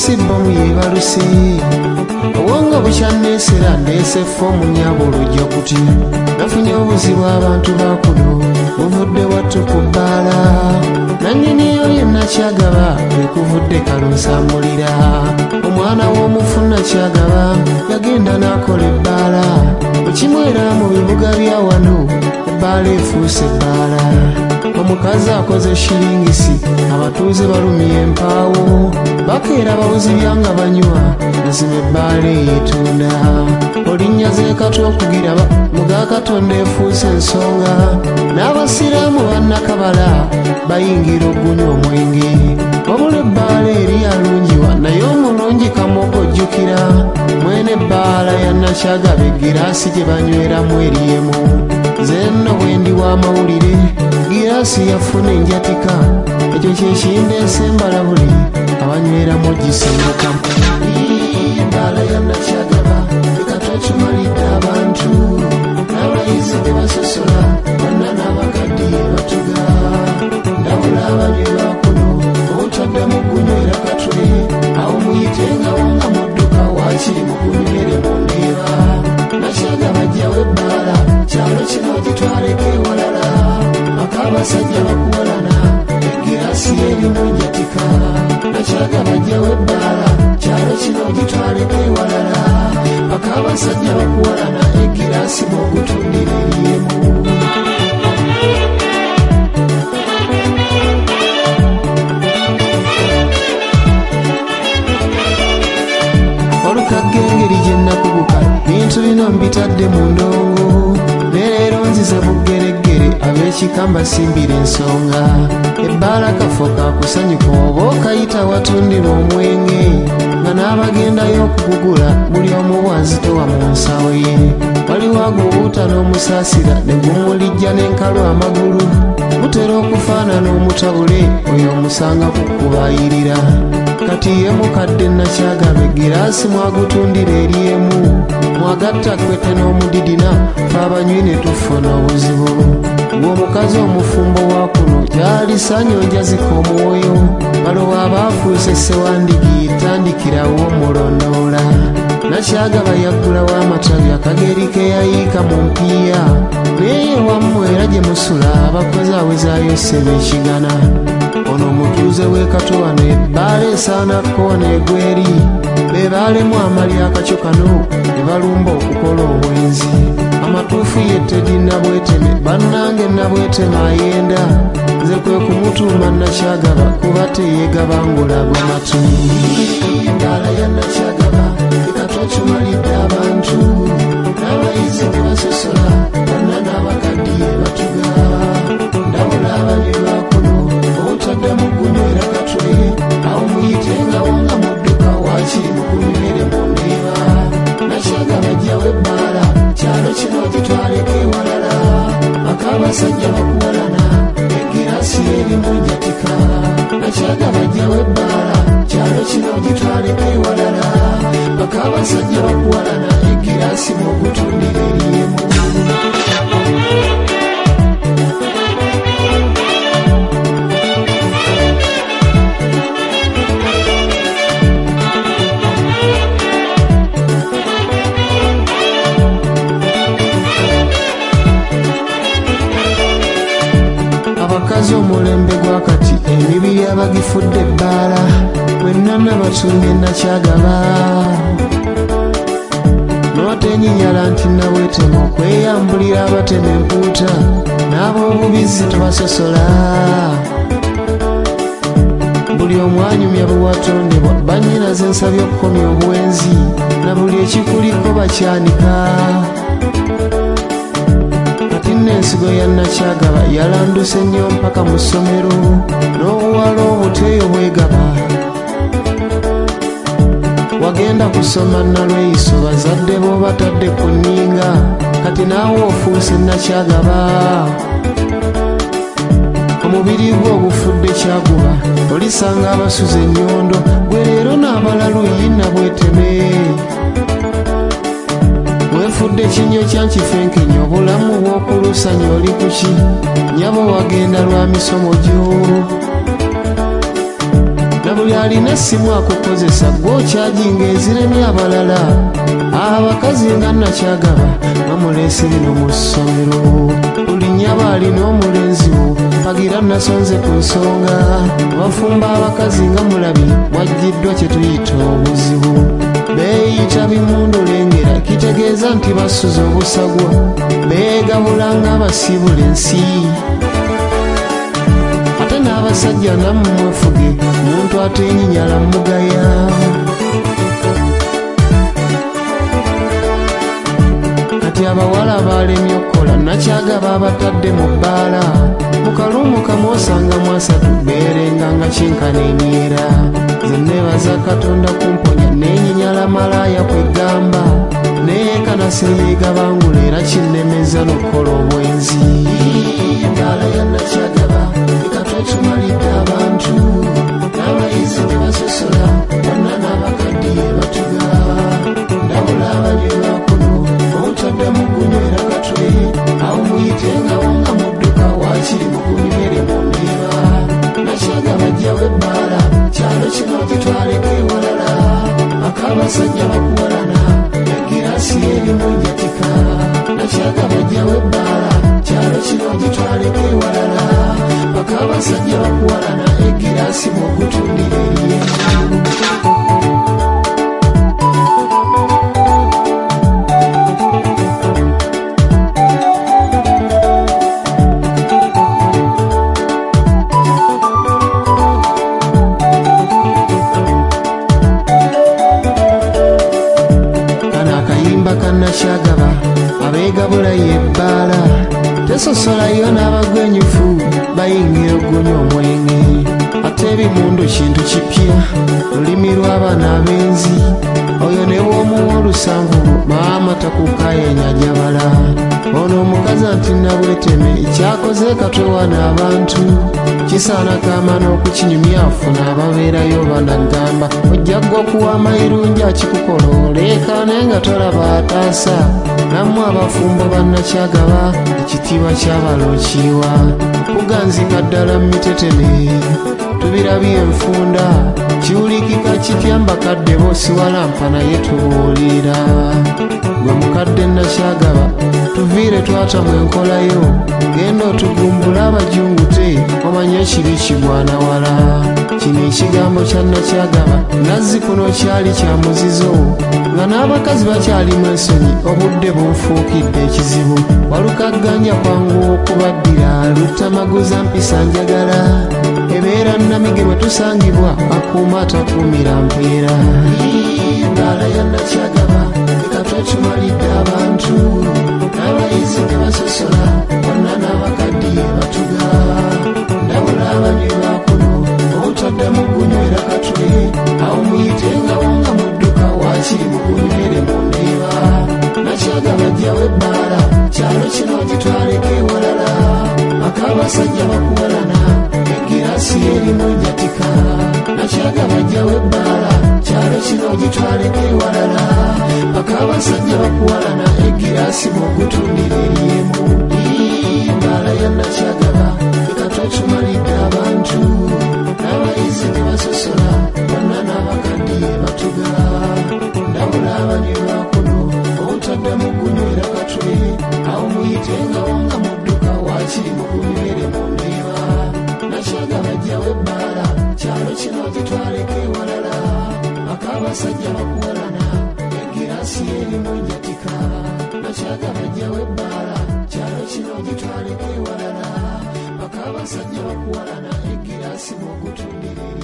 sibbomu yebaluse owonga bukyanneesera ndeese foomu nyabo olujja kuti nafunye obuzibu abantu bakuno buvudde wattu ku bbaala nannyiniyo yenna kyagaba ekuvudde kalunsambulira omwana w'omufuna kyagaba yagenda n'akola ebbaala okimwera mu bibuga bya wano ebbaala efuuse ebbaala omukazi akoze shiringisi abatuuze balumya empaawo bakeera bawuzibya nga banywa mazima ebbaala eyetunda olinnya zeekati okugiraba muga katonda efuuse ensonga n'abasiraamu bannakabala bayingira okunywa omwenge wabula ebbaala eri alungiwa naye omulungi kamogo ojjukira mwene ebbaala ya Nakyagaba egiraasi gye banyweramu eriyemu nze nno bwe ndi w'amawulire giraasi yafuna enjatika ekyo kyekindeese mbalabuli abanyweramu gisengukamu ebbaala ya Nakyagaba ekatwetumalidde abantu n'abayizi be basosola bonna n'abakadde batuga ndabula abanywi bakuno obutaddemu kunywera katwe awo muyitengawo nga mudduka waakiri mukunywere mu ndeeba Nakyagaba ajjawo ebbaala kyalo kino gitwaleko ewalala ak'abasajja bakuwalana egiraasi erimu enjatika Nakyagaba ajjawo ebbaala kyalo kino gitwaleko ewalala ak'abasajja bakuwalana egiraasi bw'ogutundira eriyemu olukagga engeri gye nnakuguka bintu bino mbitadde mu ndongo leero nzize buggereggere ab'ekikamba simbira ensonga ebbaala kafo kakusanyuka oba okayita watundira omwenge nga n'abagendayo okugugula buli omu bwazitowa mu nsawo ye waliwo agubuuta n'omusaasira ne gumulijja n'enkalu amagulu mutera okufaanana omutabule oyo omusanga kukubayirira kati ye mukadde Nakyagaba egiraasi mwagutundira eriyemu mwagatta kwete n'omudidina fe abanywi ne tufuna obuzibu ng'omukazi omufumbo wa kuno gy'alisanya onjazika omwoyo balowa abaafuuse ssewandigi tandikirawo omulondoola Nakyagaba yaggulawo amatabi akageri ke yayiika mu mpiiya naye wammwe era gye musula abakozi awezaayo ssebe ekigana ono omutuuze w'e Katowana ebbaala esaana kkoona egweri be baalemu amali akakyo kano ne balumba okukola obwenzi amatuufu ye Teddy Nabweteme bannange Nabweteme ayenda nze kwe kumutuuma Nakyagaba kuba teyeegabangula gw'amatu ebbaala ya Nakyagaba ekatwetumalidde abantu n'abayizi be basosola bonna n'abakadde batuga ndabula abanywi bakuno obutaddemu kunywera katwe awo muyitengawo nga mudduka waakiri mukunywere mu ndeeba Nakyagaba ajjawo ebbaala kyalo kino gitwaleko ewalala ak'abasajja bakuwalana egiraasi erimu enjatika Nakyagaba ajjawo ebbaala kyalo kino gitwaleko ewalala ak'abasajja bakuwalana egiraasi bw'ogutundira eriyemu abakazi omulembe gwa kati emibiri abagifudde ebbaala mwenna nabatumbye Nakyagaba n'otenyinyala nti Nabweteme okweyambulira abatema empuuta n'ab'obubizzi tubasosola buli omwanyumya bwe watondebwa bannyinaze ensabye okukomya obwenzi na buli ekikuliko bakyanika n'ensigo ya Nakyagaba yalanduse nnyo mpaka mu ssomero n'obuwala obuteeyo bwegaba wagenda kusoma Nalweyiso bazadde bo batadde ku nninga kati naawe ofuuse Nakyagaba omubiri gwe ogufudde kyaguba olisanga abasuza ennyondo gwe leero n'abalalu ye Nabweteme wefudde kinyo kyankifenkenya obulamu bw'okulusanya oli kuki nyabo wagenda lwa misomo gyo na buli alina essimu akukozesa gw'okyajinga eziremye abalala. Abakazi nga Nakyagaba bamuleese bino mu ssomero. Buli nnyaba alina omulenzi wo mpagira nasonze ku nsonga. Bafumba abakazi nga Mulabi wajjiddwa kye tuyita obuzibu. Beeyita bimundulengera kitegeeza nti basuza obusagwa. Beegabula ng'abasiibula ensi. Ate n'abasajja nammwe mwefuge muntu ateenyinyala mugaya. Kati abawala baalemye okukola Nakyagaba abatadde mu bbaala. Mu kalumu kamu osangamu asatu beerenga nga kyenkana emyera. Nze neebaza Katonda kumponya neenyinyala malaaya kwegamba. Neekana seyeega bangula era kinnemeza n'okukola obwenzi. Embaala ya Nakyagaba leka twetumalidde abantu. N'abayizi ne basosola bonna n'abakaddiye batuga. Ndabula abanywi bakuno obutadde mu gunywera katwe. Awo muyitengawo nga mudduka waakiri mu kunywere mu nniba. Nakyagaba ajjawo ebbaala kyalo kino gitwaleko ewalala. Ak'abasajja bakuwalana egiraasi erimu enjatika. Nakyagaba ajjawo ebbaala kyalo kino gitwaleko ewalala. Ak'abasajja bakuwalana egiraasi mu gutundira eriyenju. Nakyagaba abeegabula yebbaala. Tesosolayo n'abagwenyufu bayingira okunywa omwenge. Ate ebimundu kintu kipya lulimi lw'abaana abenzi. Oyo ne bw'omuwa olusanvu maama takukaayenya jabala. Ono omukazi anti nabweteme kyakoze katwewana abantu. Kisaana kaamana okukinyumya afuna ababeerayo banagamba. Ojja gwa okuwa amayirungi akikukola oleekaane nga tolaba ataasa. Nammwe abafumbo ba Nakyagaba ekitiibwa ky'abalookiwa. Kuganzika ddala mu miteteme tubirabye enfunda. Kiwulikika kitya mbakadde boosiwalampa naye tubuulira. Gwe mukadde Nakyagaba tuviire twatamu enkolayo. Genda otugumbula abajungute omanye ekibi kigwana wala. Kino ekigambo kya Nakyagaba nazzi kuno kyali kya muzizo. Nga n'abakazi bakyalimu ensonyi obudde bunfuukidde ekizibu. Walukagganja kwangu okubaddira lutamaguza mpisa njagala. Ebeera Namige mwe tusangibwa akuuma atakuumira mpeera. Embaala ya Nakyagaba leka twetumalidde abantu. N'abayizi ne basosola bonna n'abakaddiye batuga. Ndabula abanywi bakuno obutadde mu gunywera katwe. Awo muyitengawo nga mudduka waakiri mu gunywere mu nniba. Nakyagaba ajjawo ebbaala kyalo kino gitwaleko ewalala. Ak'abasajja bakuwalana egiraasi erimu enjatika. Nakyagaba ajjawo ebbaala kyalo kino gitwaleko ewalala. Ak'abasajja bakuwalana egiraasi mu gutundira erimu. Embaala ya Nakyagaba leka twetumalidde abantu. N'abayizi ne basosola bonna n'abakaddiye batuga. Ndabula abanywi bakuno obutadde mu gunywera katwe. Awo muyitengawo nga mudduka waakiri mu gunywere mu nniba. Nakyagaba ajjawo ebbaala kyalo kino gitwaleko ewalala. Ak'abasajja bakuwalana egiraasi erimu enjatika. Nakyagaba ajjawo ebbaala kyalo kino gitwaleko ewalala. Ak'abasajja bakuwalana egiraasi mu gutundira.